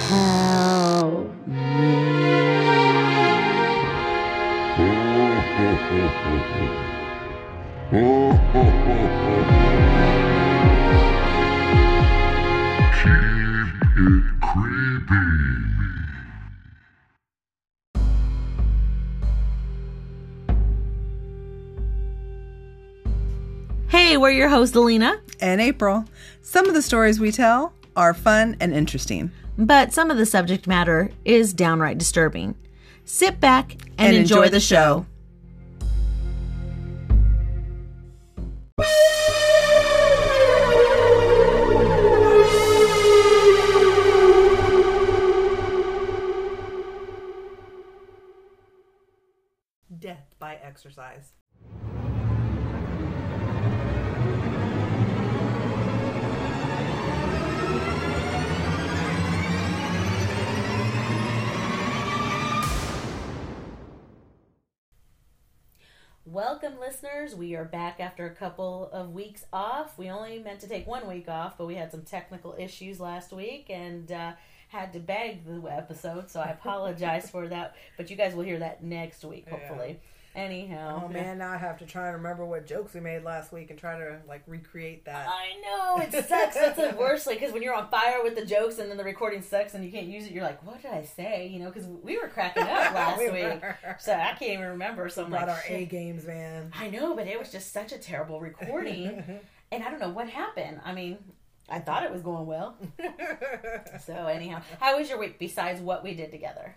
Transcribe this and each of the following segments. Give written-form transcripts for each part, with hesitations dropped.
Help Hey, we're your hosts, Alina. And April. Some of the stories we tell are fun and interesting. But some of the subject matter is downright disturbing. Sit back and enjoy the show. Death by exercise. Welcome, listeners. We are back after a couple of weeks off. We only meant to take 1 week off, but we had some technical issues last week and had to bag the episode, so I apologize for that. But you guys will hear that next week, hopefully. Yeah. Anyhow. Oh, man, now I have to try and remember what jokes we made last week and try to, recreate that. I know, it sucks. That's the worst, because when you're on fire with the jokes and then the recording sucks and you can't use it, you're like, what did I say? Because we were cracking up last week. So I can't even remember. So I'm like, our A games, man. I know, but it was just such a terrible recording. And I don't know what happened. I thought it was going well. So anyhow, how was your week besides what we did together?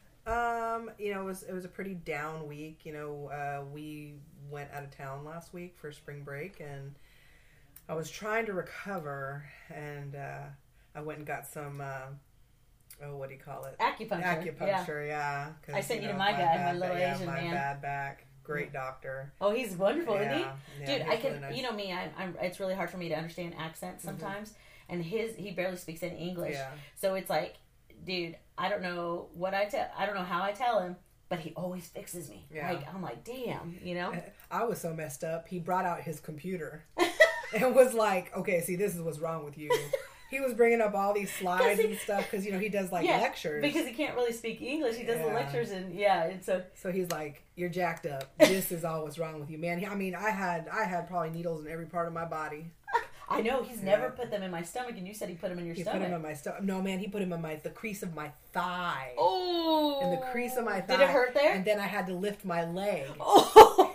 It was a pretty down week. We went out of town last week for spring break, and I was trying to recover, and I went and got some, what do you call it? Acupuncture, yeah. I sent you to my guy, my little Asian man. My bad back. Great doctor. Oh, he's wonderful, isn't he? Yeah, dude, I can, really nice. Me, it's really hard for me to understand accents sometimes, and he barely speaks any English. Yeah. So it's like, dude, I don't know I don't know how I tell him, but he always fixes me. Yeah. I'm like, damn, I was so messed up. He brought out his computer and was like, okay, see, this is what's wrong with you. He was bringing up all these slides and stuff because, he does lectures. Because he can't really speak English. He does the lectures and So he's like, you're jacked up. This is all what's wrong with you, man. I had probably needles in every part of my body. I know, he's never put them in my stomach, and you said he put them in your stomach. He put them in my stomach. No, man, he put them in the crease of my thigh. Oh! In the crease of my thigh. Did it hurt there? And then I had to lift my leg. Oh!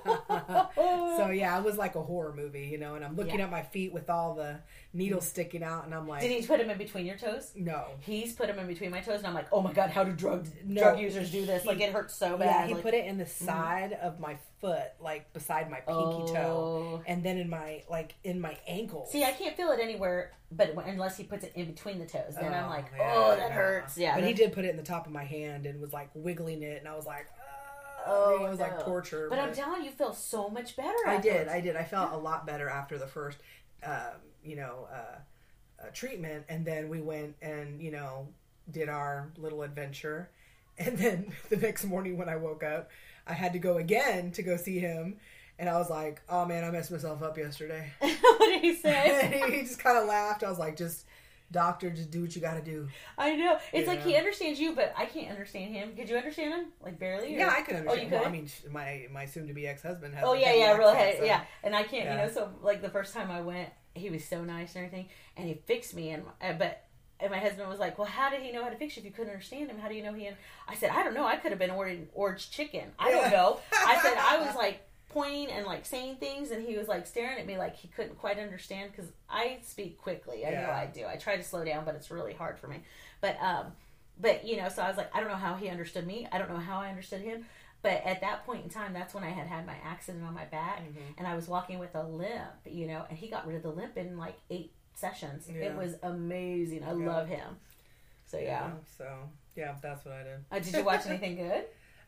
So, it was like a horror movie, and I'm looking at my feet with all the needles sticking out, and I'm like... Did he put them in between your toes? No. He's put them in between my toes, and I'm like, oh my God, how do drug users do this? It hurts so bad. Yeah, he put it in the side of my foot, beside my pinky toe, and then in my ankle. See, I can't feel it anywhere, but unless he puts it in between the toes, then I'm like, that hurts. Yeah, but he did put it in the top of my hand and was wiggling it, and I was like, it was like torture. But I'm telling you, feel so much better. I did. I felt a lot better after the first, treatment, and then we went and did our little adventure, and then the next morning when I woke up, I had to go again to go see him. And I was like, oh man, I messed myself up yesterday. What did he say? And he just kind of laughed. I was like, doctor, just do what you got to do. I know. It's like he understands you, but I can't understand him. Could you understand him? Barely? Or? Yeah, I can understand. Oh, you could? Well, my soon-to-be ex-husband has really. Yeah. And I can't, so the first time I went, he was so nice and everything, and he fixed me, and my husband was like, well, how did he know how to fix you if you couldn't understand him? How do you know I said, I don't know. I could have been ordering orange chicken. I don't know. I said, I was pointing and saying things, and he was staring at me like he couldn't quite understand, because I speak quickly. I know I do. I try to slow down, but it's really hard for me. But so I was like, I don't know how he understood me. I don't know how I understood him. But at that point in time, that's when I had my accident on my back, and I was walking with a limp, and he got rid of the limp in 8 sessions. Yeah. It was amazing. I love him. So that's what I did. Did you watch anything good?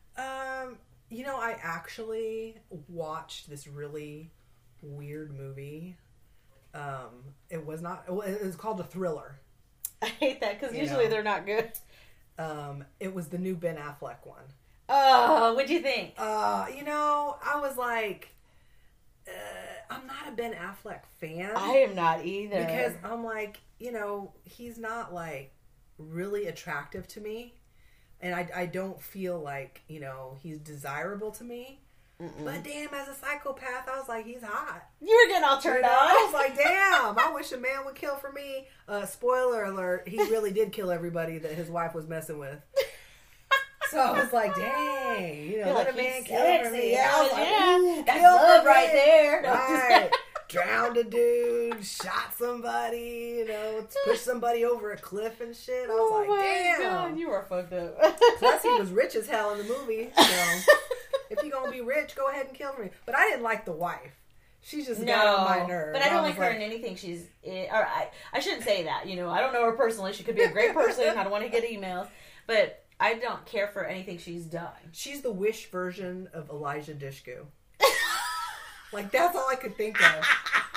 I actually watched this really weird movie. It was called a thriller. I hate that, because usually they're not good. It was the new Ben Affleck one. Oh, what'd you think? I was like, I'm not a Ben Affleck fan. I am not either. Because I'm like, he's not really attractive to me, and I don't feel like, you know, he's desirable to me. Mm-mm. But damn, as a psychopath, I was like, he's hot. You were getting all turned on. I was like, damn, I wish a man would kill for me. Spoiler alert, he really did kill everybody that his wife was messing with. So I was like, dang, you know, let a man kill for me. Yeah, I was like, ooh, that's kill love for right me. there. Right. Drowned a dude, shot somebody, you know, pushed somebody over a cliff and shit. I was like, damn. God, you are fucked up. Plus, he was rich as hell in the movie. So if you're going to be rich, go ahead and kill me. But I didn't like the wife. She just got on my nerves. But I don't like her in anything she's in. Or I shouldn't say that. You know, I don't know her personally. She could be a great person. I don't want to get emails. But I don't care for anything she's done. She's the Wish version of Elijah Dushku. Like, that's all I could think of.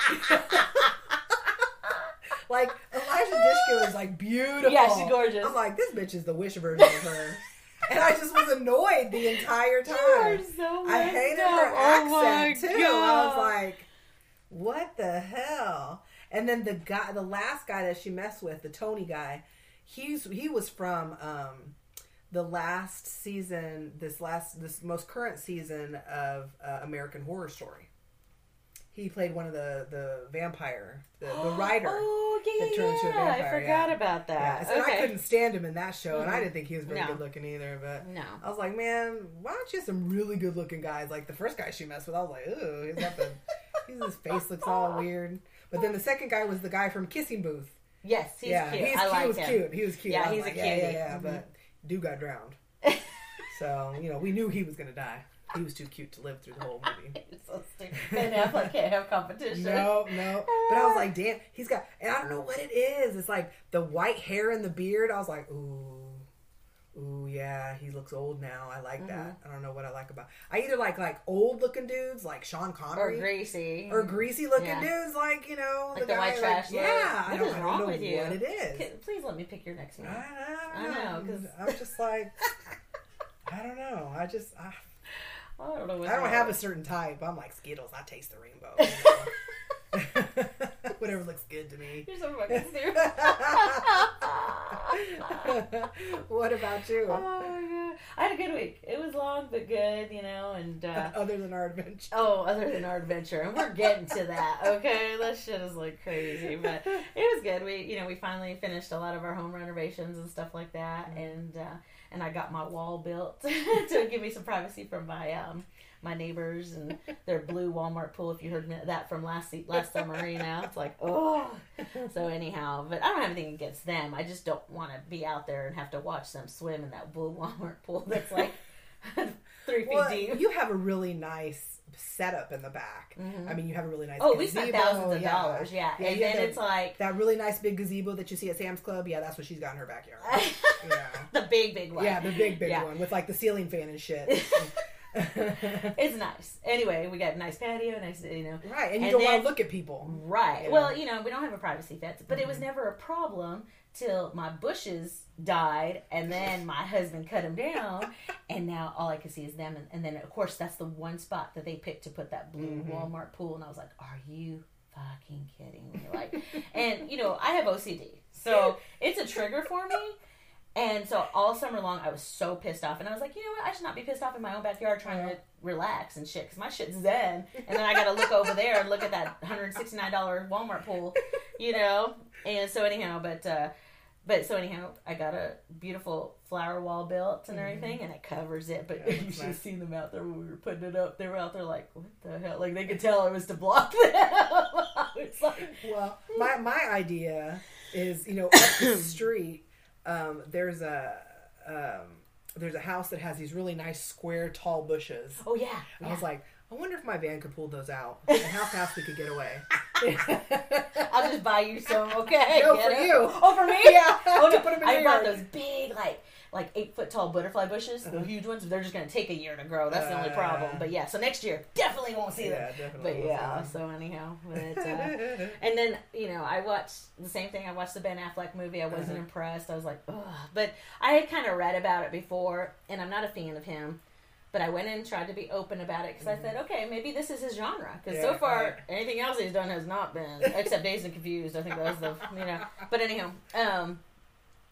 Like, Elijah Dushku is, like, beautiful. Yeah, she's gorgeous. I'm like, this bitch is the Wish version of her. And I just was annoyed the entire time. You are so I hated her accent, too. I was like, what the hell? And then the last guy that she messed with, the Tony guy, he was from the last season, this most current season of American Horror Story. He played one of the vampire, the writer that turned into a vampire. I forgot about that. Yeah. So I couldn't stand him in that show, and I didn't think he was very good looking either. But no. I was like, man, why don't you have some really good looking guys? Like the first guy she messed with, I was like, ooh, his face looks all weird. But then the second guy was the guy from Kissing Booth. Yes, he's cute. He was cute. He was cute. Yeah, he's like, a cutie. Yeah. Mm-hmm. But dude got drowned. So, you know, we knew he was going to die. He was too cute to live through the whole movie. It's so stupid. Ben Affleck can't have competition. No. But I was like, damn, he's got, and I don't know what it is. It's like the white hair and the beard. I was like, ooh, yeah, he looks old now. I like that. I don't know what I like about. I either like old looking dudes like Sean Connery, or greasy looking dudes like, you know, like the white trash. Yeah, what is wrong with you? What it is? Please let me pick your next one. I know, because I'm just like, I don't know. I don't know. I don't have a certain type. I'm like Skittles. I taste the rainbow. You know? Whatever looks good to me. You're so fucking stupid. What about you? Oh my God. I had a good week. It was long but good, you know, and other than our adventure. Oh, other than our adventure, and we're getting to that. Okay, that shit is like crazy, but it was good. We finally finished a lot of our home renovations and stuff like that, and I got my wall built to give me some privacy from my neighbors and their blue Walmart pool. If you heard that from last summer, you know, it's like, oh. So anyhow, but I don't have anything against them. I just don't want to be out there and have to watch them swim in that blue Walmart pool that's like 3 feet deep. You have a really nice setup in the back. Mm-hmm. I mean, you have a really nice gazebo. We spent thousands of dollars, yeah. And then it's like that really nice big gazebo that you see at Sam's Club. Yeah, that's what she's got in her backyard. Yeah, the big one. Yeah, the big one with like the ceiling fan and shit. It's nice. Anyway, we got a nice patio, nice, you know. Right, and you don't want to look at people. Right. You know? Well, you know, we don't have a privacy fence, but it was never a problem till my bushes died, and then my husband cut them down, and now all I can see is them. And then, of course, that's the one spot that they picked to put that blue Walmart pool, and I was like, are you fucking kidding me? Like, and, you know, I have OCD, so it's a trigger for me. And so all summer long, I was so pissed off. And I was like, you know what? I should not be pissed off in my own backyard trying to relax and shit. Because my shit's zen. And then I got to look over there and look at that $169 Walmart pool, you know? And so anyhow, I got a beautiful flower wall built and everything. And it covers it. But you should have seen them out there when we were putting it up. They were out there like, what the hell? Like, they could tell it was to block them. I was like... Well, my idea is, you know, up the street... there's a house that has these really nice square tall bushes. Oh yeah. I was like, I wonder if my van could pull those out and how fast we could get away. I'll just buy you some, okay? No, for you. Oh, for me? Yeah. Oh, no. Put them in I bought those big, like 8-foot tall butterfly bushes, the huge ones. They're just going to take a year to grow. That's the only problem. But yeah, so next year, definitely won't see them. Definitely. But yeah, so anyhow. But, and then, you know, I watched the same thing. I watched the Ben Affleck movie. I wasn't impressed. I was like, ugh. But I had kind of read about it before, and I'm not a fan of him. But I went in and tried to be open about it because I said, okay, maybe this is his genre. Because so far, anything else he's done has not been, except Dazed and Confused. I think that was the, you know. But anyhow,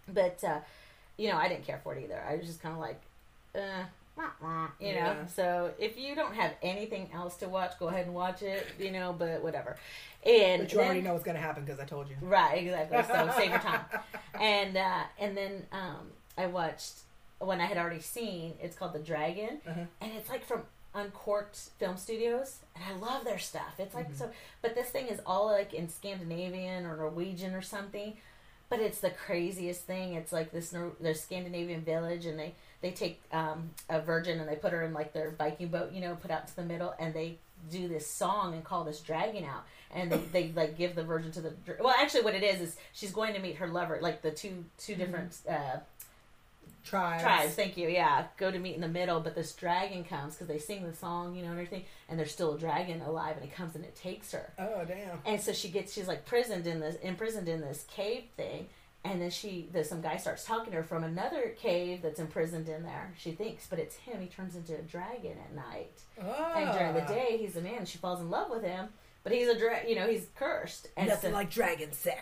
But, I didn't care for it either. I was just kind of like, you know. Yeah. So if you don't have anything else to watch, go ahead and watch it, but whatever. But you already know what's going to happen because I told you. Right, exactly. So save your time. And then I watched one I had already seen. It's called The Dragon, and it's like from Uncorked Film Studios, and I love their stuff. It's like so, but this thing is all like in Scandinavian or Norwegian or something. But it's the craziest thing. It's like this Scandinavian village, and they take a virgin and they put her in like their Viking boat, put out to the middle, and they do this song and call this dragon out, and they like give the virgin to the. Well, actually, what it is she's going to meet her lover, like the two different tribes. Thank you. Yeah, go to meet in the middle, but this dragon comes because they sing the song, and everything, and there's still a dragon alive, and it comes and it takes her. Oh damn! And so she's like imprisoned in this cave thing, and then some guy starts talking to her from another cave that's imprisoned in there. She thinks, but it's him. He turns into a dragon at night, and during the day he's a man. And she falls in love with him, but he's he's cursed. And nothing like dragon sex.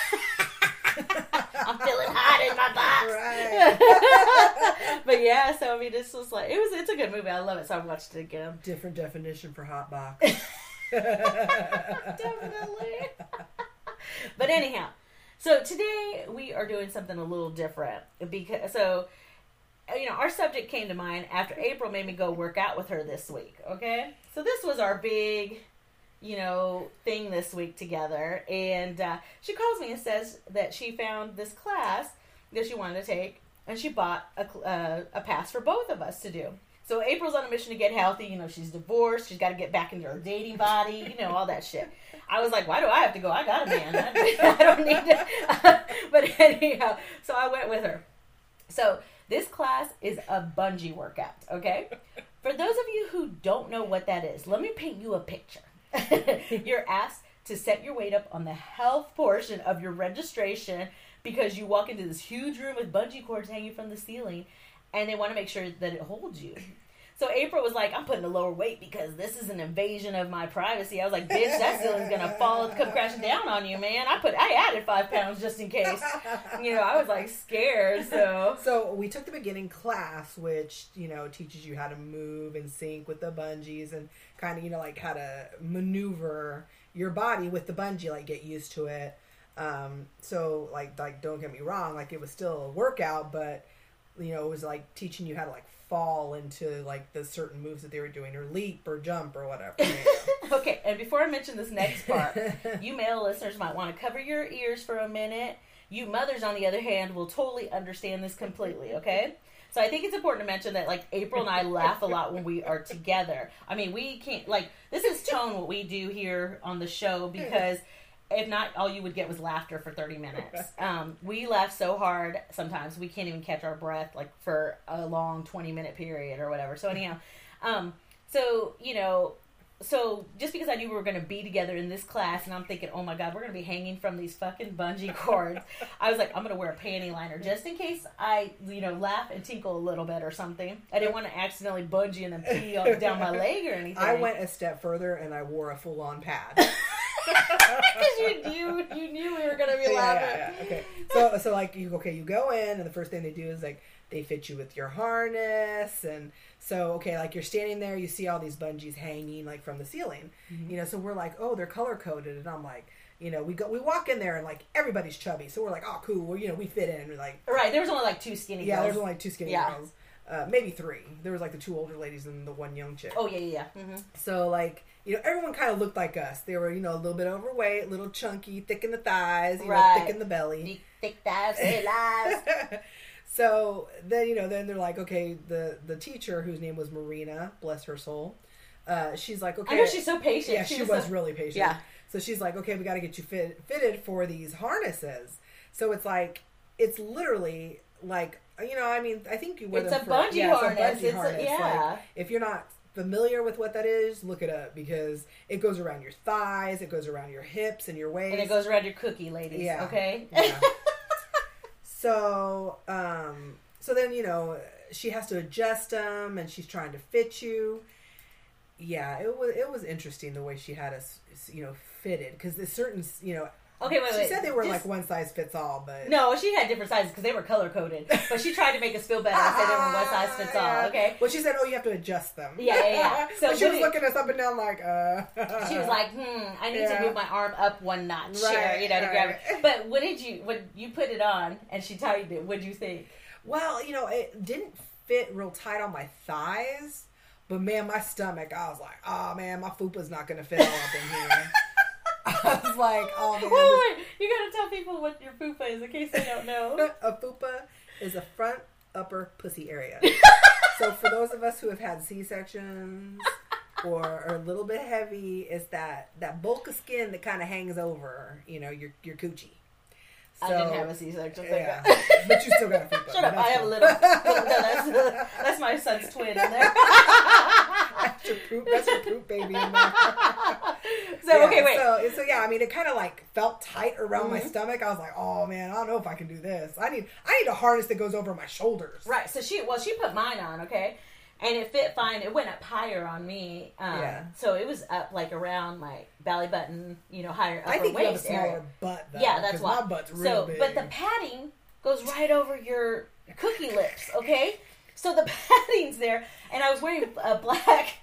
I'm feeling hot in my box. Right. But yeah, so I mean, this was like it's a good movie. I love it, so I watched it again. Different definition for hot box. Definitely. But anyhow, so today we are doing something a little different because our subject came to mind after April made me go work out with her this week. Okay, so this was our big thing this week together. And she calls me and says that she found this class that she wanted to take, and she bought a pass for both of us to do. So April's on a mission to get healthy. She's divorced. She's got to get back into her dating body, all that shit. I was like, why do I have to go? I got a man. I don't need to. But anyhow, so I went with her. So this class is a bungee workout, okay? For those of you who don't know what that is, let me paint you a picture. You're asked to set your weight up on the health portion of your registration because you walk into this huge room with bungee cords hanging from the ceiling, and they want to make sure that it holds you. So April was like, I'm putting a lower weight because this is an invasion of my privacy. I was like, bitch, that ceiling's gonna come crashing down on you, man. I added 5 pounds just in case. I was like scared. So we took the beginning class, which teaches you how to move and sync with the bungees and kind of like how to maneuver your body with the bungee, like get used to it. So like don't get me wrong, like it was still a workout, but it was like teaching you how to like fall into like the certain moves that they were doing, or leap or jump or whatever. Okay, and before I mention this next part, you male listeners might want to cover your ears for a minute. You mothers, on the other hand, will totally understand this completely, okay? So I think it's important to mention that, like, April and I laugh a lot when we are together. I mean, we can't, like, this is tone what we do here on the show, because if not, all you would get was laughter for 30 minutes. We laugh so hard sometimes we can't even catch our breath, like, for a long 20-minute period or whatever. So anyhow, so just because I knew we were going to be together in this class, and I'm thinking, oh my God, we're going to be hanging from these fucking bungee cords. I was like, I'm going to wear a panty liner just in case I, laugh and tinkle a little bit or something. I didn't want to accidentally bungee and then pee down my leg or anything. I went a step further and I wore a full-on pad. Because you knew we were going to be laughing. Yeah. Okay. So like, you go in, and the first thing they do is like, they fit you with your harness, and so, okay, like you're standing there, you see all these bungees hanging like from the ceiling, so we're like, oh, they're color coded, and I'm like, we walk in there and like everybody's chubby, so we're like, oh, cool, we fit in, we're like, right, there was only like 2 skinny girls. Yeah, there's only like 2 skinny girls, maybe 3. There was like the 2 older ladies and the 1 young chick. Oh yeah. Mm-hmm. So like, everyone kind of looked like us. They were, a little bit overweight, a little chunky, thick in the thighs, thick in the belly, thick thighs, say lies. So then, then they're like, okay, the teacher, whose name was Marina, bless her soul, she's like, okay. I know, she's so patient. Yeah, she was really patient. Yeah. So she's like, okay, we got to get you fitted for these harnesses. So it's like, it's literally like, I mean, I think you wear them for... Bungee harness. It's a bungee harness. Yeah. Like, if you're not familiar with what that is, look it up, because it goes around your thighs, it goes around your hips and your waist. And it goes around your cookie, ladies. Yeah. Okay? Yeah. So then, she has to adjust them, and she's trying to fit you. Yeah, it was interesting the way she had us, fitted, because there's certain, Okay, wait. She said they were like one size fits all, but no, she had different sizes because they were color coded. But she tried to make us feel better and say they were one size fits all. Okay. Well, she said, "Oh, you have to adjust them." Yeah. So she was looking us up and down like, She was like, I need to move my arm up one notch here, to grab it. But when you put it on and she tightened it, what'd you think? Well, it didn't fit real tight on my thighs, but man, my stomach, I was like, oh man, my fupa's not gonna fit all up in here. I was like, oh man. Wait, you gotta tell people what your fupa is in case they don't know. A fupa is a front upper pussy area. So for those of us who have had C-sections or are a little bit heavy, it's that bulk of skin that kind of hangs over, your coochie. So, I didn't have a C-section. Yeah, but you still got a fupa. Shut up! I have a little. That's my son's twin in there. That's your poop baby in there. So okay, wait. So yeah, I mean, it kind of like felt tight around my stomach. I was like, oh man, I don't know if I can do this. I need a harness that goes over my shoulders. Right. So she put mine on, okay, and it fit fine. It went up higher on me. So it was up like around my belly button, higher upper I think waist you have a smaller area. butt though. Yeah, that's why. My butt's real big. But the padding goes right over your cookie lips, okay? So the padding's there, and I was wearing a black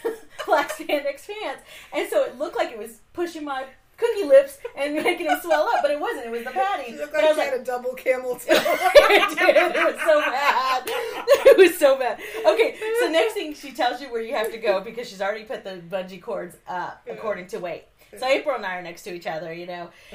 spandex pants, and so it looked like it was pushing my cookie lips and making them swell up, but it wasn't. It was the padding. You looked like you had a double camel toe. It was so bad. It was so bad. Okay, so next thing she tells you where you have to go because she's already put the bungee cords up according to weight. So April and I are next to each other, in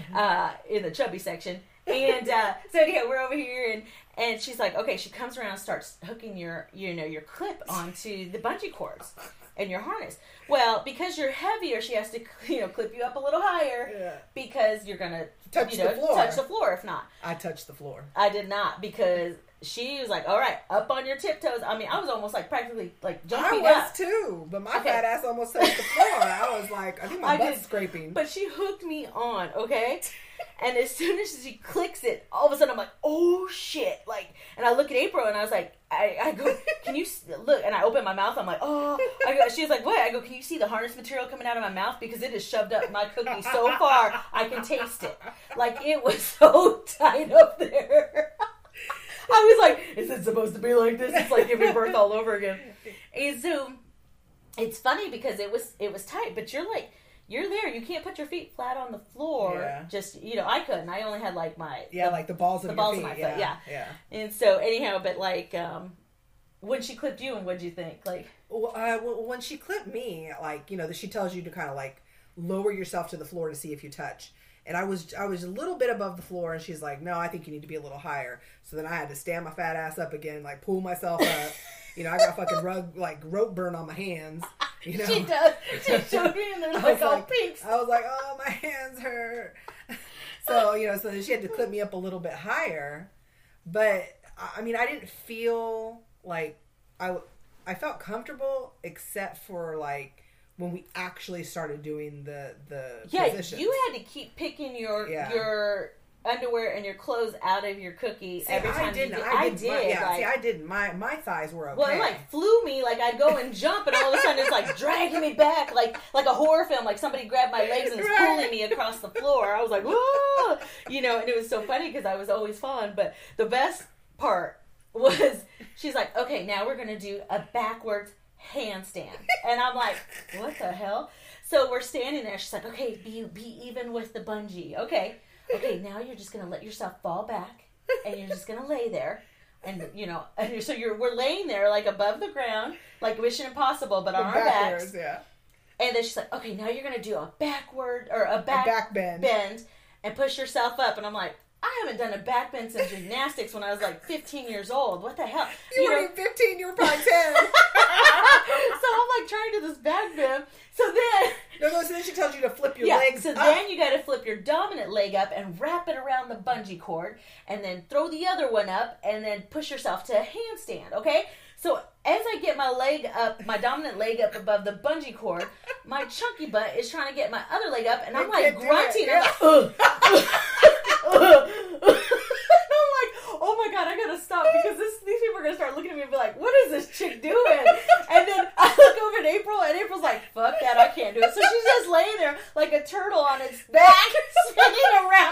the chubby section. And so anyhow, we're over here, and she's like, okay, she comes around and starts hooking your clip onto the bungee cords and your harness. Well, because you're heavier, she has to, clip you up a little higher because you're going to touch the floor if not. I touched the floor. I did not because she was like, all right, up on your tiptoes. I mean, I was almost like practically like jumping up. I was too, but my fat ass almost touched the floor. I was like, I think my butt's scraping. But she hooked me on, okay? And as soon as she clicks it, all of a sudden I'm like, oh shit. And I look at April and I was like, I go, can you look? And I open my mouth. I'm like, oh. She's like, what? I go, can you see the harness material coming out of my mouth? Because it is shoved up my cookie so far, I can taste it. It was so tight up there. I was like, is it supposed to be like this? It's like giving birth all over again. And so it's funny because it was tight, but you're there. You can't put your feet flat on the floor. Yeah. Just, I couldn't. I only had like the balls of your feet. Of my foot. Yeah. And so anyhow, but when she clipped you, and what'd you think? When she clipped me, she tells you to kind of lower yourself to the floor to see if you touch. And I was a little bit above the floor, and she's like, no, I think you need to be a little higher. So then I had to stand my fat ass up again, pull myself up. I got fucking rope burn on my hands. She does. She showed me, and they're all pinks. I was like, oh, my hands hurt. So, so then she had to clip me up a little bit higher. But, I mean, I didn't feel like I felt comfortable except for, when we actually started doing the positions. You had to keep picking your underwear and your clothes out of your cookie every time you did. I did. I didn't. My thighs were okay. Well, it flew me. I'd go and jump, and all of a sudden it's dragging me back, like a horror film. Somebody grabbed my legs and is pulling me across the floor. I was like, whoa, and it was so funny because I was always falling. But the best part was she's like, okay, now we're gonna do a backwards handstand, and I'm like, what the hell? So we're standing there. She's like, okay, be even with the bungee. Okay, now you're just gonna let yourself fall back, and you're just gonna lay there, and so we're laying there above the ground, like Mission Impossible, but on our backs. Yeah. And then she's like, okay, now you're gonna do a backward or a back bend, and push yourself up, and I'm like, I haven't done a back bend since gymnastics when I was 15 years old. What the hell? You weren't even 15, you were probably 10. So I'm trying to do this back bend. So then she tells you to flip your legs so up. Then you got to flip your dominant leg up and wrap it around the bungee cord, and then throw the other one up, and then push yourself to a handstand, okay? So as I get my dominant leg up above the bungee cord, my chunky butt is trying to get my other leg up, and I'm grunting. I'm like, oh my god, I gotta stop because these people are gonna start looking at me and be like, what is this chick doing? And then I look over at April, and April's like, fuck that, I can't do it. So she's just laying there like a turtle on its back, spinning around.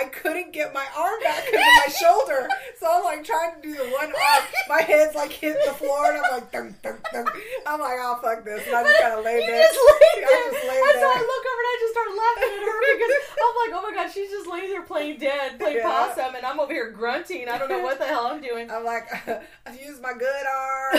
couldn't get my arm back because of my shoulder. So I'm like trying to do the one arm. My head's like hitting the floor, and I'm like, dun, dun, dun. I'm like, oh fuck this, and I just kind of laid there. I just laid there. there. So I look over and I just start laughing at her because I'm like, oh my god, she's just laying there playing dead, playing possum, and I'm over here grunting. I don't know what the hell I'm doing. I'm like, I've used my good arm.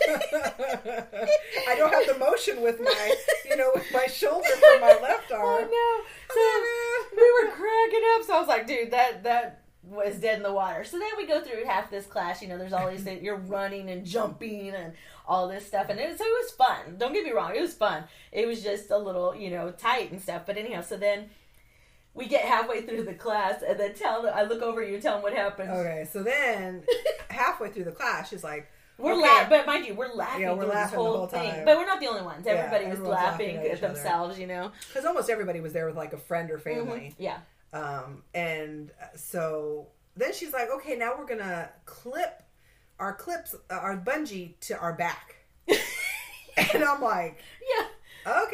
I don't have the motion with my, with my shoulder for my left arm. Oh no. So we were cracking up. So I was like, dude, that was dead in the water. So then we go through half this class. There's all these things. You're running and jumping and all this stuff. And so it was fun. Don't get me wrong. It was fun. It was just a little, tight and stuff. But anyhow, so then we get halfway through the class and then I look over at you and tell them what happened. Okay. So then halfway through the class, she's like, we're laughing, but mind you, we're laughing through this the whole time. thing. But we're not the only ones. Everybody was laughing at at themselves, Because almost everybody was there with like a friend or family. Mm-hmm. Yeah. And so then she's like, okay, now we're going to clip our bungee to our back. And I'm like, yeah.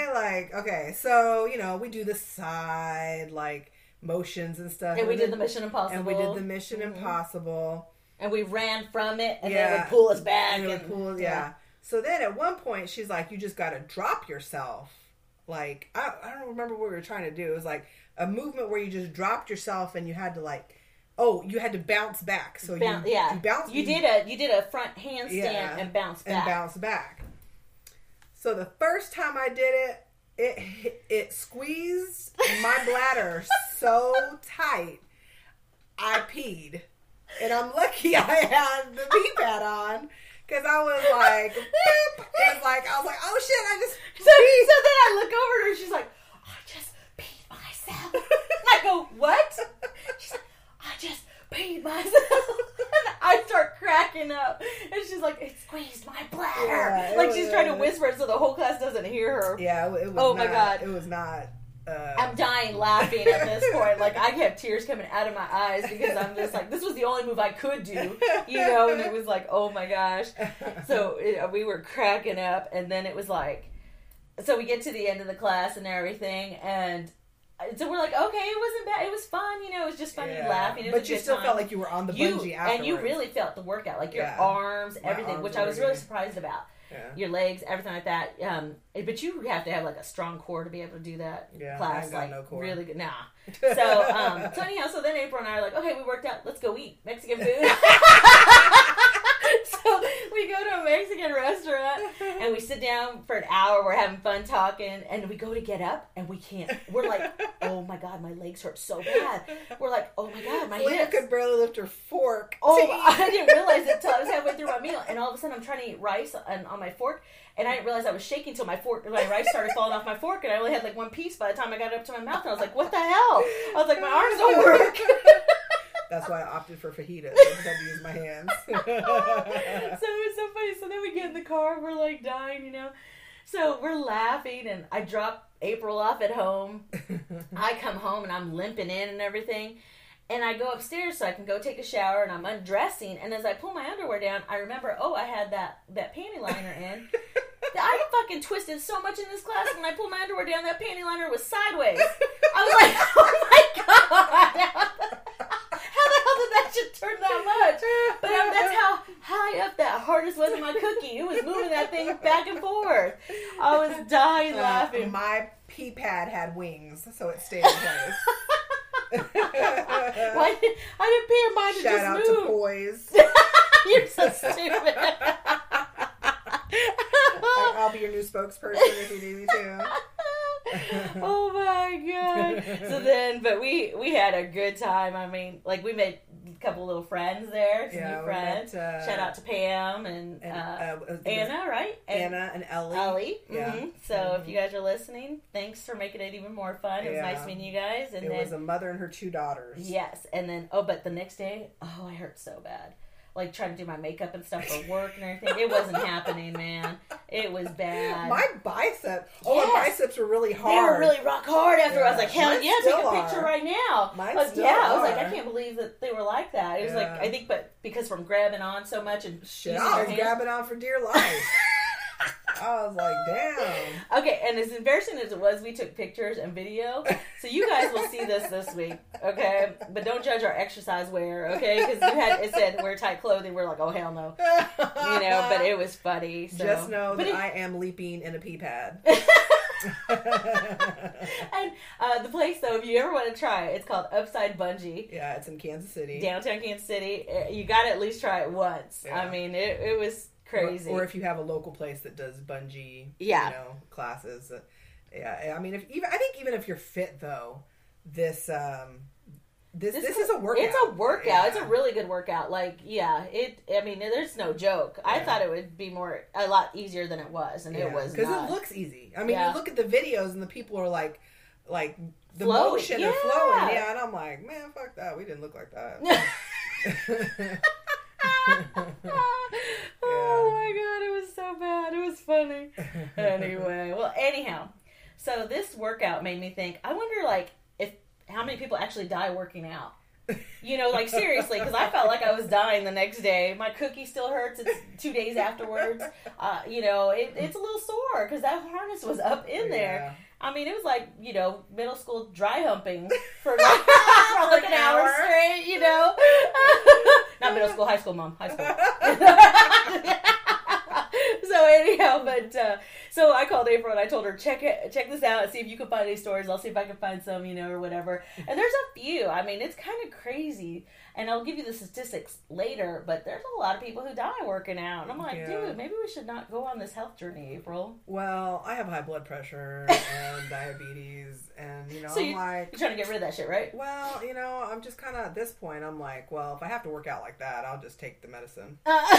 Okay. So, we do the side, like, motions and stuff. And we did the Mission Impossible. Impossible. And we ran from it, and then it would pull us back. And So then at one point, she's like, you just got to drop yourself. Like, I don't remember what we were trying to do. It was like a movement where you just dropped yourself and you had to you had to bounce back. So you bounced. You did a front handstand and bounce back. And bounce back. So the first time I did it squeezed my bladder so tight, I peed. And I'm lucky I had the pee pad on, because I was like, boop. It's like, I was like, oh shit, I just peed. So then I look over at her and she's like, I just peed myself. And I go, what? She's like, I just peed myself. And I start cracking up. And she's like, it squeezed my bladder. Yeah, she's trying to whisper it so the whole class doesn't hear her. Yeah, it was oh my god. It was not. I'm dying laughing at this point. Like, I have tears coming out of my eyes because I'm just like, this was the only move I could do, and it was like, oh my gosh. So we were cracking up, and then it was like, so we get to the end of the class and everything, and so we're like, okay, it wasn't bad. It was fun, it was just funny laughing. It was but you still felt like you were on the bungee afterwards. And you really felt the workout, like your arms, everything, which I was really surprised about. Yeah. Your legs, everything like that. But you have to have like a strong core to be able to do that class. I got no core. Really good. Nah. So anyhow, so then April and I are like, okay, we worked out. Let's go eat Mexican food. So we go to a Mexican restaurant and we sit down for an hour. We're having fun talking, and we go to get up and we can't. We're like, oh my god, my legs hurt so bad. We're like, oh my god, my hips. could barely lift her fork. Oh, I didn't realize it until I was halfway through my meal, and all of a sudden I'm trying to eat rice on my fork, and I didn't realize I was shaking until my rice started falling off my fork, and I only had like one piece by the time I got it up to my mouth, and I was like, what the hell? I was like, my arms don't work. That's why I opted for fajitas. I had to use my hands. So it's so funny. So then we get in the car, we're like dying, So we're laughing, and I drop April off at home. I come home, and I'm limping in and everything. And I go upstairs so I can go take a shower, and I'm undressing. And as I pull my underwear down, I remember, I had that panty liner in. I fucking twisted so much in this class. When I pulled my underwear down, that panty liner was sideways. I was like, oh my god. How the hell did that shit turn that much? But that's how high up that harness was in my cookie. It was moving that thing back and forth. I was dying laughing. My pee pad had wings, so it stayed in place. I didn't pee in mine. Shout out to Poise. You're so stupid. I'll be your new spokesperson if you need me to. Oh my god. So then, but we had a good time. I mean, like, we made a couple little friends there, new friends. Shout out to Pam and Anna, right? Anna and Ellie. Ellie. Yeah. Mm-hmm. So if you guys are listening, thanks for making it even more fun. It was nice meeting you guys. And it was a mother and her 2 daughters. Yes. And then, but the next day, I hurt so bad. Like, trying to do my makeup and stuff for work and everything. It wasn't happening, man. It was bad. My biceps. My biceps were really hard. They were really rock hard after. I was like, hell yeah, take a picture right now. Mine still I was like, I can't believe that they were like that. It was like, I think, but because from grabbing on so much and shit, I was grabbing on for dear life. I was like, damn. Okay, and as embarrassing as it was, we took pictures and video. So you guys will see this week, okay? But don't judge our exercise wear, okay? Because it said wear tight clothing. We're like, oh, hell no. But it was funny. So. Just know that I am leaping in a pee pad. And the place, though, if you ever want to try it, it's called Upside Bungee. Yeah, it's in Kansas City. Downtown Kansas City. You got to at least try it once. Yeah. I mean, it was crazy. Or if you have a local place that does bungee, classes. I mean, I think even if you're fit, though, this is a workout. It's a workout. Yeah. It's a really good workout. Like, there's no joke. I thought it would be a lot easier than it was, and it was not. Because it looks easy. I mean, you look at the videos, and the people are like the motion and flowing. Yeah, and I'm like, man, fuck that. We didn't look like that. Oh my god, it was so bad. It was funny. Anyway, anyhow, so this workout made me think, I wonder how many people actually die working out. Seriously, because I felt like I was dying the next day. My cookie still hurts. It's 2 days afterwards. It's a little sore because that harness was up in there. I mean, it was like, middle school dry humping for like an hour straight, Not middle school, high school, Mom. High school. So anyhow, so I called April and I told her, check this out, see if you can find any stories. I'll see if I can find some, or whatever. And there's a few. I mean, it's kind of crazy. And I'll give you the statistics later, but there's a lot of people who die working out. And I'm like, dude, maybe we should not go on this health journey, April. Well, I have high blood pressure and diabetes, and, so you're trying to get rid of that shit, right? Well, I'm just kind of, at this point, I'm like, well, if I have to work out like that, I'll just take the medicine.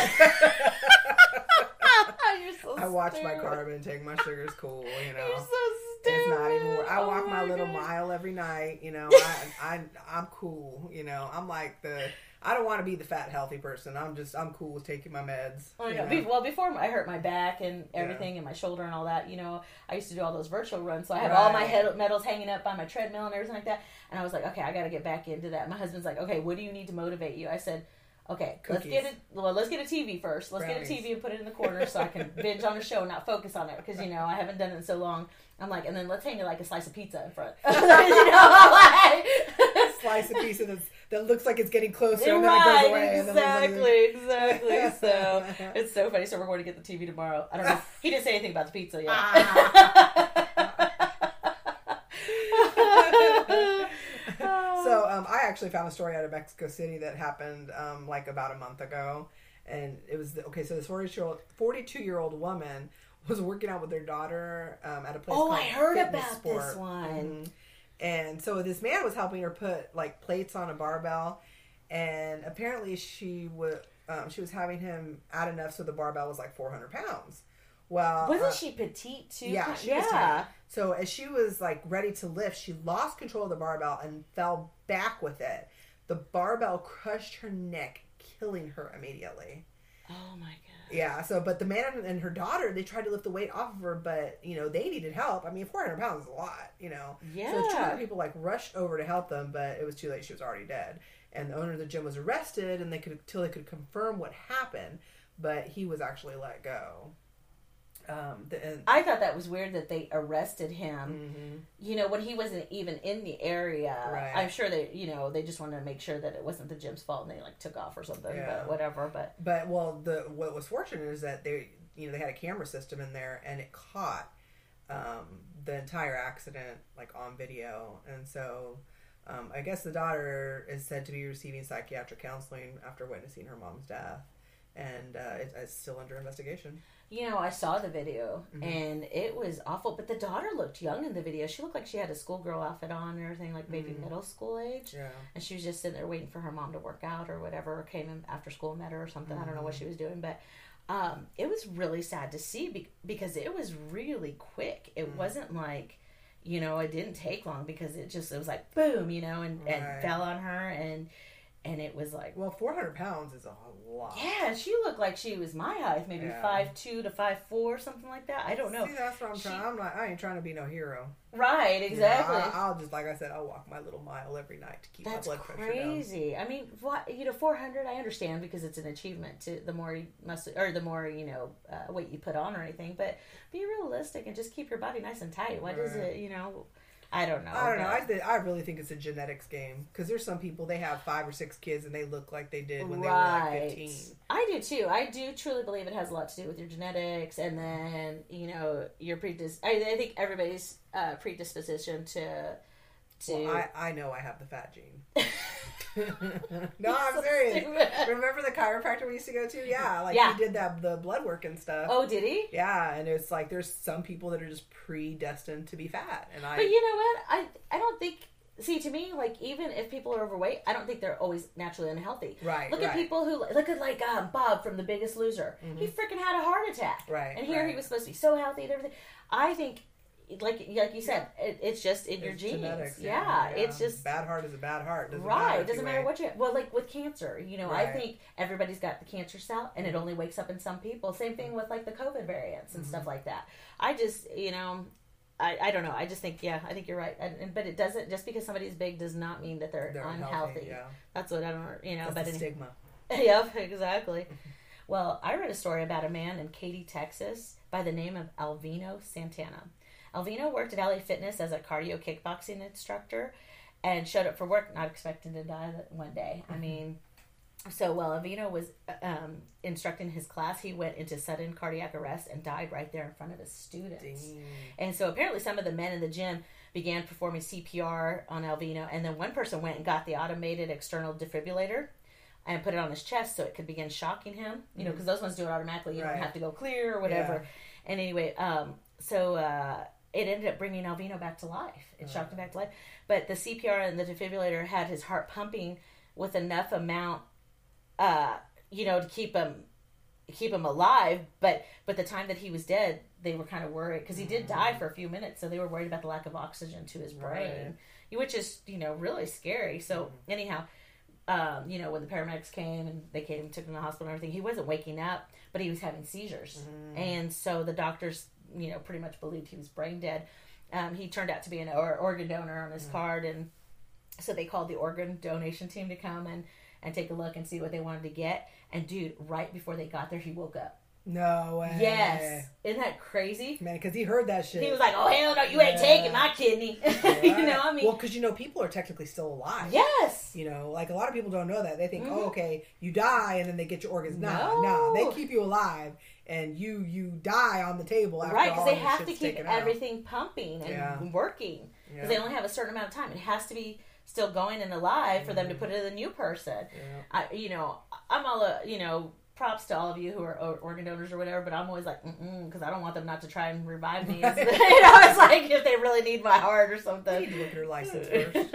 You're so I watch my carb intake, my sugar's cool, You're so stupid. It's not even. I walk my little mile every night. I'm cool. I'm like I don't want to be the fat healthy person. I'm cool with taking my meds. I know. Well, before I hurt my back and everything and my shoulder and all that, I used to do all those virtual runs, so I have all my medals hanging up on my treadmill and everything like that. And I was like, okay, I got to get back into that. My husband's like, okay, what do you need to motivate you? I said, okay, let's get a TV first. Let's get a TV and put it in the corner so I can binge on a show and not focus on it because, I haven't done it in so long. I'm like, and then let's hang it like a slice of pizza in front. Slice of pizza that looks like it's getting closer and then it goes away. Exactly. So it's so funny. So we're going to get the TV tomorrow. I don't know. He didn't say anything about the pizza yet. So I actually found a story out of Mexico City that happened about a month ago, and it was so this 42-year-old woman was working out with their daughter at a place called I heard Fitness about Sport. this one. Mm-hmm. And so this man was helping her put plates on a barbell, and apparently she was having him add enough so the barbell was 400 pounds. Well, wasn't she petite too? Yeah, she was tiny. So as she was ready to lift, she lost control of the barbell and fell back with it. The barbell crushed her neck, killing her immediately. Oh my god. Yeah. So, but the man and her daughter, they tried to lift the weight off of her, but they needed help. I mean, 400 pounds is a lot. Yeah. So 200 people rushed over to help them, but it was too late. She was already dead. And the owner of the gym was arrested, and till they could confirm what happened, but he was actually let go. I thought that was weird that they arrested him. Mm-hmm. When he wasn't even in the area. Right. I'm sure they just wanted to make sure that it wasn't the gym's fault, and they took off or something. Yeah. But whatever. But what was fortunate is that they had a camera system in there, and it caught the entire accident on video, and so. I guess the daughter is said to be receiving psychiatric counseling after witnessing her mom's death, and it's still under investigation. I saw the video, and it was awful, but the daughter looked young in the video. She looked like she had a schoolgirl outfit on and everything, maybe middle school age. Yeah. And she was just sitting there waiting for her mom to work out or whatever, or came in after school and met her or something. I don't know what she was doing, but it was really sad to see because it was really quick. It wasn't it didn't take long because it was boom, and fell on her, and And it was like, well, 400 pounds is a lot. yeah, she looked like she was my height, maybe 5'2" to 5'4", something like that. I don't know. See, that's what I'm trying. I ain't trying to be no hero. Right, exactly. I'll just, like I said, I'll walk my little mile every night to keep my blood pressure down. That's crazy. I mean, 400, I understand because it's an achievement. To the more the more weight you put on or anything. But be realistic and just keep your body nice and tight. What is it? I don't know. I really think it's a genetics game because there's some people, they have 5 or 6 kids and they look like they did when they were like 15. I do too. I do truly believe it has a lot to do with your genetics and then your I think everybody's predisposition to. Well, I know I have the fat gene. No, I'm serious. Remember the chiropractor we used to go to? Yeah, he did the blood work and stuff. Oh, did he? Yeah, and it's like there's some people that are just predestined to be fat, But you know what? I don't think. See, to me, like even if people are overweight, I don't think they're always naturally unhealthy. Right. Look at people who Bob from The Biggest Loser. Mm-hmm. He freaking had a heart attack. Right. And here he was supposed to be so healthy and everything. I think. Like you said, it's just in your genes. Genetics, yeah, it's just bad heart is a bad heart. Doesn't matter what you. Well, like with cancer, I think everybody's got the cancer cell, and it only wakes up in some people. Same thing with like the COVID variants and stuff like that. I just, I don't know. I just think, I think you're right. But it doesn't. Just because somebody's big does not mean that they're unhealthy. Yeah. That's what I don't. That's but the stigma. Yep, exactly. Well, I read a story about a man in Katy, Texas, by the name of Alvino Santana. Alvino worked at LA Fitness as a cardio kickboxing instructor and showed up for work not expecting to die one day. I mean, so while Alvino was instructing his class, he went into sudden cardiac arrest and died right there in front of his students. Dang. And so apparently some of the men in the gym began performing CPR on Alvino, and then one person went and got the automated external defibrillator and put it on his chest so it could begin shocking him, because those ones do it automatically. You don't have to go clear or whatever. Yeah. And anyway, it ended up bringing Alvino back to life. It shocked him back to life. But the CPR and the defibrillator had his heart pumping with enough amount, to keep him alive. But the time that he was dead, they were kind of worried because he did die for a few minutes. So they were worried about the lack of oxygen to his brain, which is really scary. So anyhow, when the paramedics came and they came and took him to the hospital and everything, he wasn't waking up, but he was having seizures, and so the doctors pretty much believed he was brain dead. He turned out to be an organ donor on his card, and so they called the organ donation team to come and take a look and see what they wanted to get. And dude, right before they got there, he woke up. No way. Yes. Isn't that crazy? Man, because he heard that shit. He was like, oh, hell no, you ain't taking my kidney. I mean. Well, because, people are technically still alive. Yes. Like a lot of people don't know that. They think, oh, okay, you die and then they get your organs. No. They keep you alive and you die on the table after all because they have to keep out. Everything pumping and working. Because they only have a certain amount of time. It has to be still going and alive for them to put it in the new person. Yeah. I'm all, props to all of you who are organ donors or whatever, but I'm always like, because I don't want them not to try and revive me. It's like if they really need my heart or something. You need to look at your license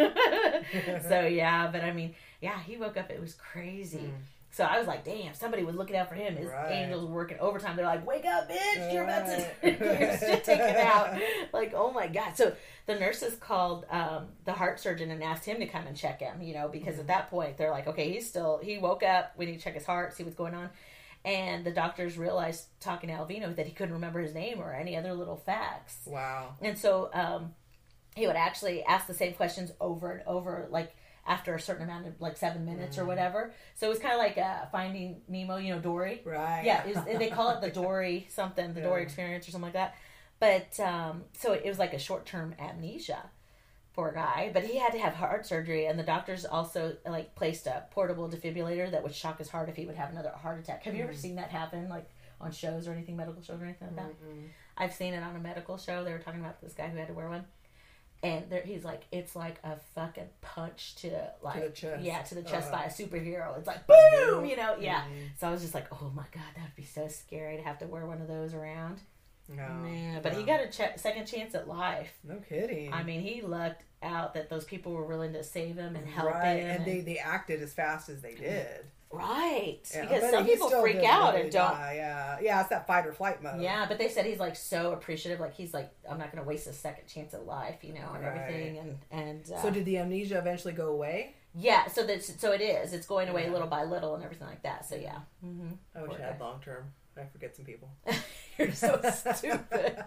first. So, but I mean, he woke up. It was crazy. So I was like, damn, somebody was looking out for him. His angels were working overtime. They're like, wake up, bitch. You're about to get your shit taken out. Like, oh, my God. So the nurses called the heart surgeon and asked him to come and check him, because at that point, they're like, okay, he woke up. We need to check his heart, see what's going on. And the doctors realized, talking to Alvino, that he couldn't remember his name or any other little facts. Wow. And so he would actually ask the same questions over and over, like, after a certain amount of, like, 7 minutes or whatever. So it was kind of like Finding Nemo, Dory. Right. Yeah, they call it the Dory something, the Dory experience or something like that. But, so it was like a short-term amnesia, poor guy. But he had to have heart surgery, and the doctors also, like, placed a portable defibrillator that would shock his heart if he would have another heart attack. Have you ever seen that happen, like, on shows or anything, medical shows or anything like that? I've seen it on a medical show. They were talking about this guy who had to wear one. And he's like, it's like a fucking punch to the chest. Yeah, to the chest by a superhero. It's like, boom, yeah. So I was just like, oh my God, that would be so scary to have to wear one of those around. No. Man, but he got a second chance at life. No kidding. I mean, he lucked out that those people were willing to save him and help him. And they acted as fast as they did. Right. Yeah, because some people freak out and don't. Yeah, it's that fight or flight mode. Yeah, but they said he's like so appreciative. Like he's like, I'm not going to waste a second chance at life, and everything. And so did the amnesia eventually go away? Yeah, so it is. It's going away little by little and everything like that. So yeah. Mm-hmm. I wish I had long term. I forget some people. You're so stupid.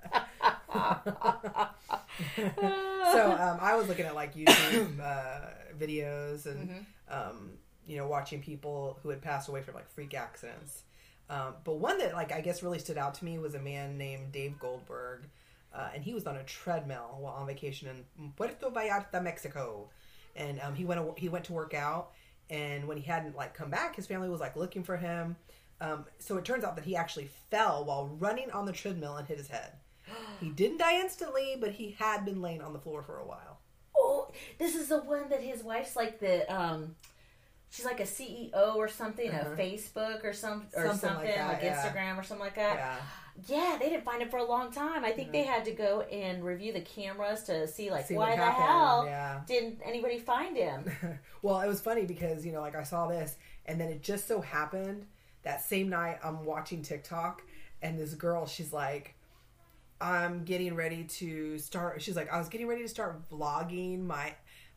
So I was looking at like YouTube videos and watching people who had passed away from like freak accidents. But one that like I guess really stood out to me was a man named Dave Goldberg, and he was on a treadmill while on vacation in Puerto Vallarta, Mexico. And he went to work out, and when he hadn't like come back, his family was like looking for him. So it turns out that he actually fell while running on the treadmill and hit his head. He didn't die instantly, but he had been laying on the floor for a while. Oh, this is the one that his wife's like she's like a CEO or something, of Facebook or something like that, Instagram or something like that. Yeah, they didn't find him for a long time. I think they had to go and review the cameras to see why the hell didn't anybody find him? Well, it was funny because, like I saw this, and then it just so happened that same night I'm watching TikTok, and this girl, she's like, I'm getting ready to start. She's like, I was getting ready to start vlogging my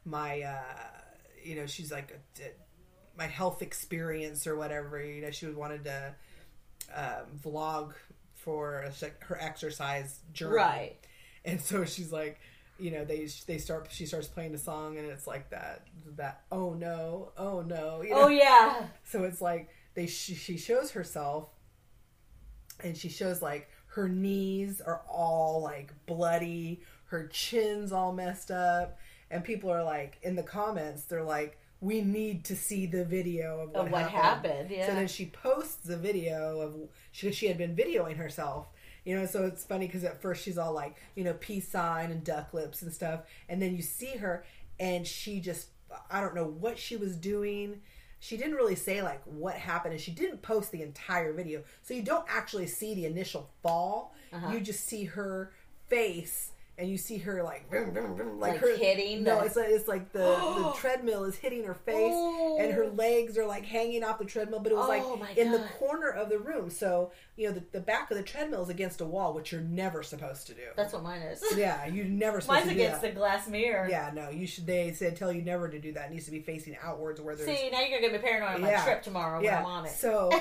she's like my health experience or whatever. She wanted to vlog for her exercise journey, right? And so she's like, she starts playing the song, and it's like that oh no. Oh yeah. So it's like she shows herself, and she shows like her knees are all like bloody, her chin's all messed up, and people are like in the comments, they're like, we need to see the video of what happened. Yeah. So then she posts the video of she had been videoing herself. So it's funny because at first she's all like, peace sign and duck lips and stuff, and then you see her and she just, I don't know what she was doing. She didn't really say like what happened, and she didn't post the entire video, so you don't actually see the initial fall. You just see her face, and you see her like vroom, vroom, vroom, like her hitting. No, it's like the treadmill is hitting her face, and her legs are like hanging off the treadmill. But it was in the corner of the room, so the back of the treadmill is against a wall, which you're never supposed to do. That's what mine is. Yeah, you're never supposed to do that. Mine's against the glass mirror. Yeah, no, you should. They said tell you never to do that. It needs to be facing outwards where there's. See, now you're gonna get me paranoid on my trip tomorrow when I'm on it. So.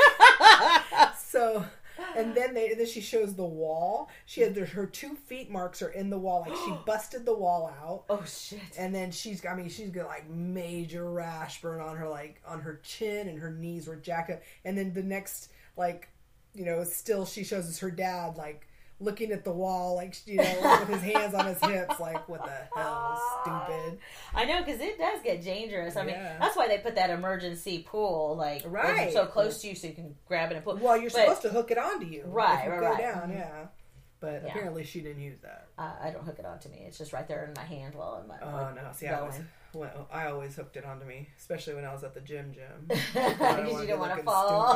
And then she shows the wall. She has her 2 feet marks are in the wall, like she busted the wall out. Oh shit! And then she's got like major rash burn on her, like on her chin, and her knees were jacked up. And then the next, still she shows us her dad like looking at the wall, like with his hands on his hips, like what the hell, stupid. I know, because it does get dangerous. I mean, that's why they put that emergency pool so close to you so you can grab it and pull. Well, you're supposed to hook it onto you, right? Go down, yeah. But apparently she didn't use that. I don't hook it onto me. It's just right there in my hand while I'm. Oh no! See, I always hooked it onto me, especially when I was at the gym. Because you didn't want to fall.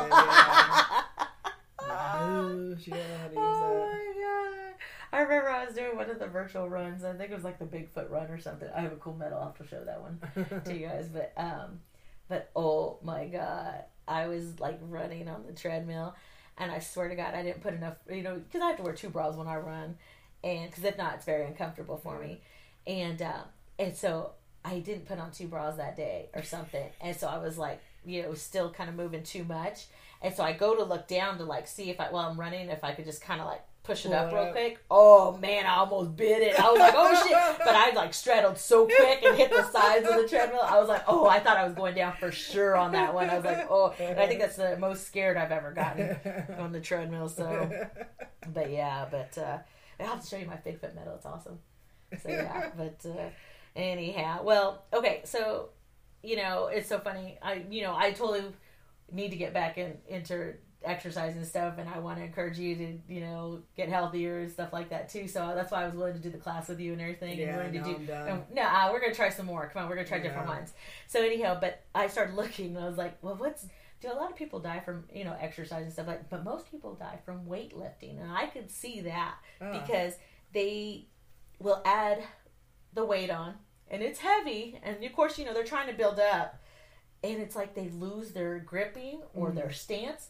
No, she didn't know how to use that. Oh my god! I remember I was doing one of the virtual runs. I think it was like the Bigfoot run or something. I have a cool medal. I'll have to show that one to you guys. But oh my god, I was like running on the treadmill, and I swear to God, I didn't put enough. Because I have to wear 2 bras when I run, and because if not, it's very uncomfortable for me. And so I didn't put on 2 bras that day or something, and so I was like, still kind of moving too much. And so I go to look down to like see if while I'm running, if I could just kind of like push it up real quick. Oh man, I almost bit it. I was like, oh shit. But I like straddled so quick and hit the sides of the treadmill. I was like, oh, I thought I was going down for sure on that one. I was like, oh, and I think that's the most scared I've ever gotten on the treadmill. So, but I'll have to show you my Bigfoot medal. It's awesome. So yeah, but anyhow, well, okay. So, it's so funny. I totally need to get back into exercise and stuff, and I want to encourage you to get healthier and stuff like that too. So that's why I was willing to do the class with you and everything. Yeah, and we're gonna try some more. Come on, we're gonna try different ones. So anyhow, but I started looking and I was like, well, do a lot of people die from exercise and stuff but most people die from weightlifting, and I could see that because they will add the weight on, and it's heavy, and of course they're trying to build up. And it's like they lose their gripping or their stance,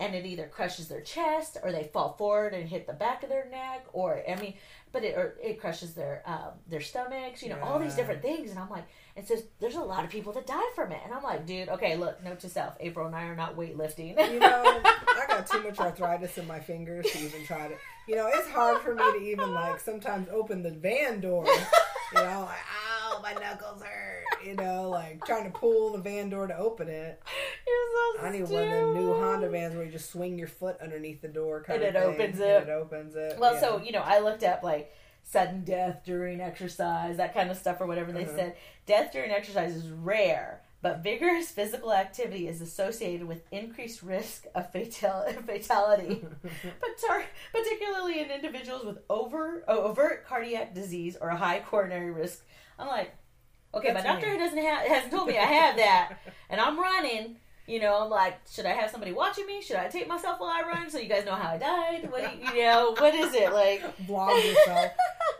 and it either crushes their chest, or they fall forward and hit the back of their neck, or but it crushes their stomachs, all these different things. And I'm like, it says there's a lot of people that die from it, and I'm like, dude, okay, look, note to self, April and I are not weightlifting. I got too much arthritis in my fingers to even try to. It's hard for me to even sometimes open the van door. Like, ow, my knuckles hurt. Trying to pull the van door to open it. You're so I need one of them new Honda vans where you just swing your foot underneath the door and it opens it. Well, so I looked up sudden death during exercise, that kind of stuff, or whatever they said. Death during exercise is rare, but vigorous physical activity is associated with increased risk of fatality, particularly in individuals with overt cardiac disease or a high coronary risk. I'm like, okay, my doctor hasn't told me I have that, and I'm running. I'm like, should I have somebody watching me? Should I tape myself while I run so you guys know how I died? What is it like? Vlog yourself.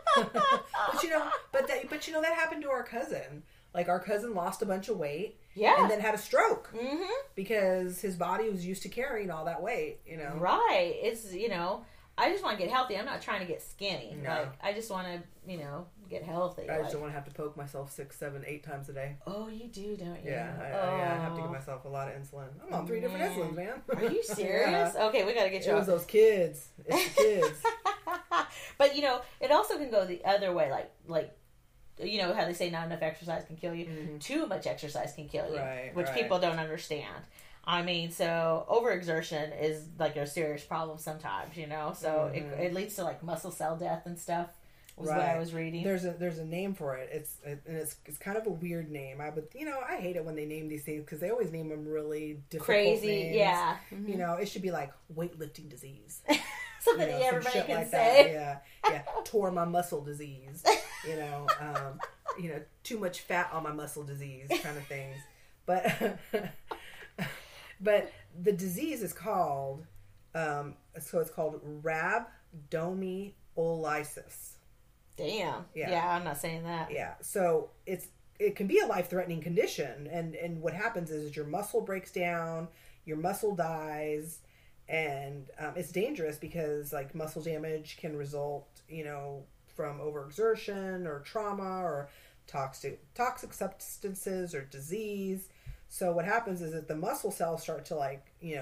but that happened to our cousin. Our cousin lost a bunch of weight, and then had a stroke because his body was used to carrying all that weight. Right? It's I just want to get healthy. I'm not trying to get skinny. No. I just want to get healthy. I just don't want to have to poke myself 6, 7, 8 times a day. Oh, you do, don't you? Yeah, I have to give myself a lot of insulin. I'm on 3 different insulins, man. Are you serious? Yeah. Okay, we got to get you. It was those kids. It's the kids. But it also can go the other way, like how they say not enough exercise can kill you. Mm-hmm. Too much exercise can kill you, which people don't understand. I mean, so overexertion is a serious problem sometimes, so it leads to muscle cell death and stuff. Was what I was reading. There's a name for it. It's kind of a weird name. I hate it when they name these things because they always name them really difficult crazy names. Yeah. Mm-hmm. It should be like weightlifting disease. Something everybody can say. That. Yeah. Tore my muscle disease. Too much fat on my muscle disease kind of things. But the disease is called it's called rhabdomyolysis. Damn. Yeah, I'm not saying that. Yeah. So it can be a life-threatening condition, and what happens is your muscle breaks down, your muscle dies, and it's dangerous because muscle damage can result, from overexertion or trauma or toxic substances or disease. So what happens is that the muscle cells start to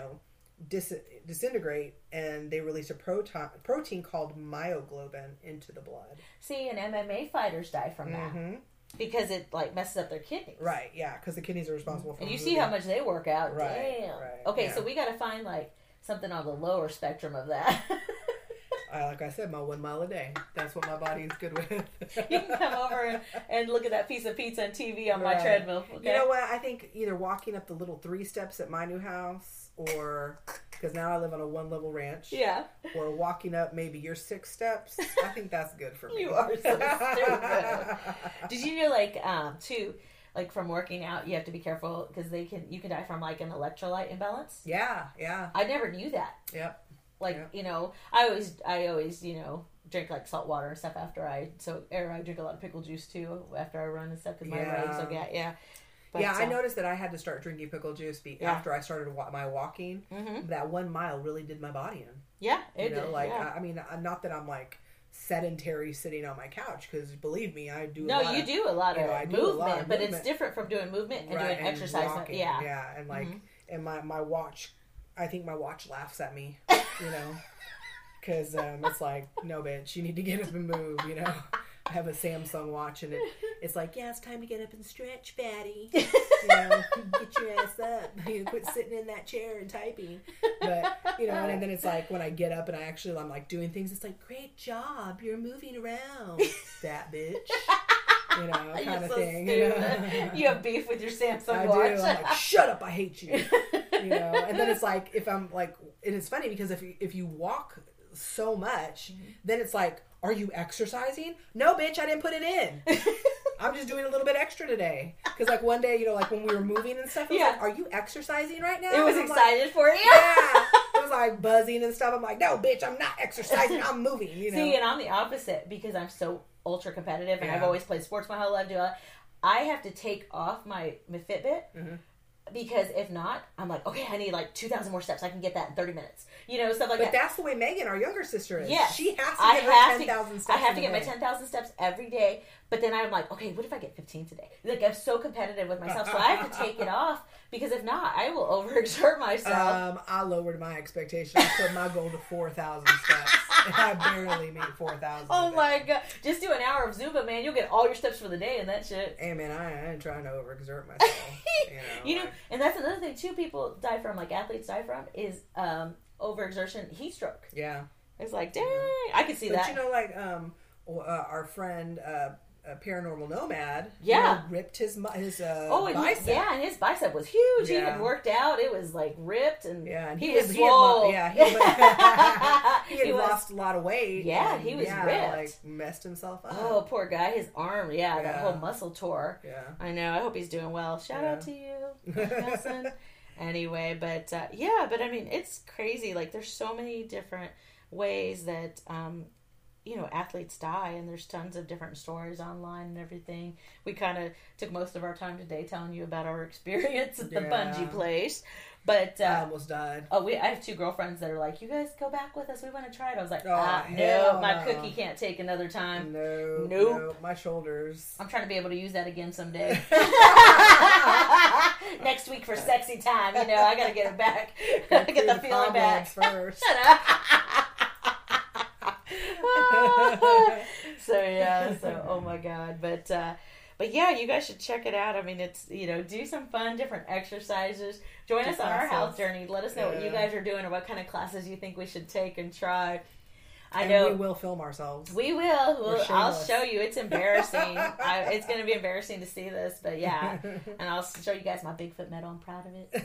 disintegrate, and they release a protein called myoglobin into the blood. See, and MMA fighters die from that because it messes up their kidneys. Right? Yeah, because the kidneys are responsible for. And you see how much they work out. Right. Damn. Right. Okay, so we got to find something on the lower spectrum of that. Like I said, my 1 mile a day. That's what my body is good with. You can come over and look at that piece of pizza on TV on my treadmill. Okay? You know what? I think either walking up the little 3 steps at my new house, or because now I live on a 1-level ranch. Yeah. Or walking up maybe your 6 steps. I think that's good for me. You are so stupid. Did you know, too? From working out, you have to be careful because you can die from an electrolyte imbalance. Yeah. I never knew that. Yep. I always drink salt water and stuff after I drink a lot of pickle juice too after I run and stuff because my legs will get But, I noticed that I had to start drinking pickle juice after I started my walking. Mm-hmm. That 1 mile really did my body in. Yeah, it did. I mean, not that I'm sedentary sitting on my couch, because believe me, I do. You do a lot of movement, but it's different from doing movement and doing exercise. Walking, and and my watch. I think my watch laughs at me, because it's no, bitch, you need to get up and move, I have a Samsung watch, and it's it's time to get up and stretch, fatty. Get your ass up. Quit sitting in that chair and typing. But, and then it's when I get up and I'm doing things, it's great job, you're moving around, fat bitch. Kind of thing. You have beef with your Samsung watch. I do. I'm shut up, I hate you. And then it's if I'm and it's funny because if you walk so much, then it's are you exercising? No, bitch, I didn't put it in. I'm just doing a little bit extra today. Because one day, when we were moving and stuff, I was are you exercising right now? It was excited for you. Yeah. It was buzzing and stuff. I'm no, bitch, I'm not exercising. I'm moving, See, and I'm the opposite because I'm so ultra competitive and I've always played sports my whole life. I have to take off my Fitbit because if not, I'm like, okay, I need like 2,000 more steps. I can get that in 30 minutes. Stuff like but that. that's the way Megan, our younger sister, is. Yes. She has to get her 10,000 steps. I have to get a my day. 10,000 steps every day. But then I'm like, okay, what if I get 15 today? Like, I'm so competitive with myself. So I have to take it off, because if not, I will overexert myself. I lowered my expectations. I put my goal to 4,000 steps. And I barely meet 4,000. Oh my God. Just do an hour of Zumba, man. You'll get all your steps for the day and that shit. Hey, man, I ain't trying to overexert myself. And that's another thing, too, people die from, like athletes die from, is overexertion, heat stroke. Yeah. It's like, dang, I can see that. But our friend, Paranormal Nomad, ripped his bicep. And his bicep was huge. Yeah. He had worked out. It was like ripped, and he was swole. He had lost a lot of weight. Yeah, he was ripped. Like messed himself up. Oh, poor guy. His arm, that whole muscle tore. Yeah, I know. I hope he's doing well. Shout out to you, Nelson. Anyway, but I mean, it's crazy. Like, there's so many different ways that athletes die, and there's tons of different stories online and everything. We kind of took most of our time today telling you about our experience at the bungee place, but I almost died. I have two girlfriends that are like, you guys go back with us, we want to try it. I was like, no, my cookie can't take another time. Nope. My shoulders. I'm trying to be able to use that again someday. Next week for sexy time, I gotta get it back. Get the feeling back first. Shut up. So oh my God, but yeah, you guys should check it out. I mean, it's do some fun different exercises. Join us on our health journey. Let us know what you guys are doing, or what kind of classes you think we should take and try. I know we will film ourselves. We will. I'll show you. It's embarrassing. It's going to be embarrassing to see this, but yeah. And I'll show you guys my Bigfoot medal. I'm proud of it.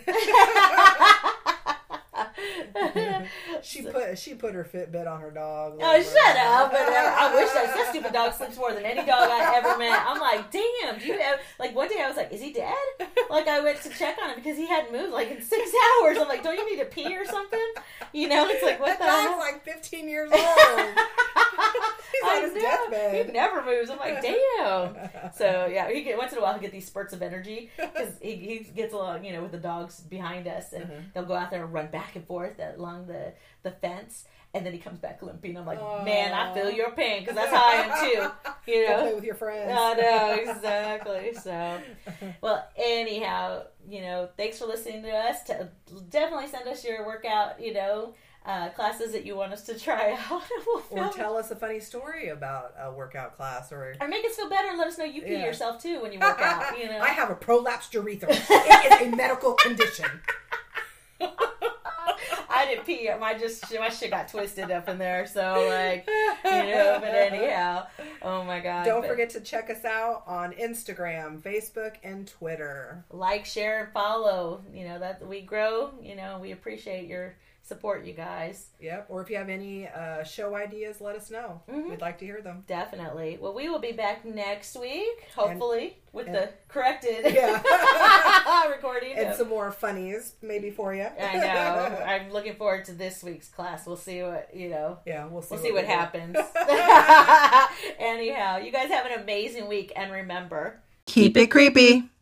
She put her Fitbit on her dog. Oh, shut up! But I wish that stupid dog sleeps more than any dog I ever met. I'm like, damn. Do you ever, like, one day I was like, is he dead? Like, I went to check on him because he hadn't moved like in 6 hours. I'm like, don't you need to pee or something? It's like, what the hell? Dog's like 15 years old. He's on his deathbed. He never moves. I'm like, damn. So yeah, once in a while he'll get these spurts of energy because he gets along, with the dogs behind us, and they'll go out there and run back and forth along the fence. And then he comes back limping. I'm like, man, I feel your pain, because that's how I am too. Go play with your friends. I know, exactly. So, well, anyhow, thanks for listening to us. Definitely send us your workout, classes that you want us to try out. Or tell us a funny story about a workout class, or make us feel better and let us know you pee yourself too when you work out. I have a prolapsed urethra. It is a medical condition. I didn't pee. My shit got twisted up in there. So but anyhow, oh my God. Don't forget to check us out on Instagram, Facebook, and Twitter. Like, share, and follow. That we grow. We appreciate your support, you guys. Yep. Or if you have any show ideas, let us know. Mm-hmm. We'd like to hear them. Definitely. Well, we will be back next week, hopefully, with the corrected recording. And some more funnies, maybe, for you. I know. I'm looking forward to this week's class. We'll see what, Yeah, we'll see what happens. Anyhow, you guys have an amazing week, and remember, keep it creepy.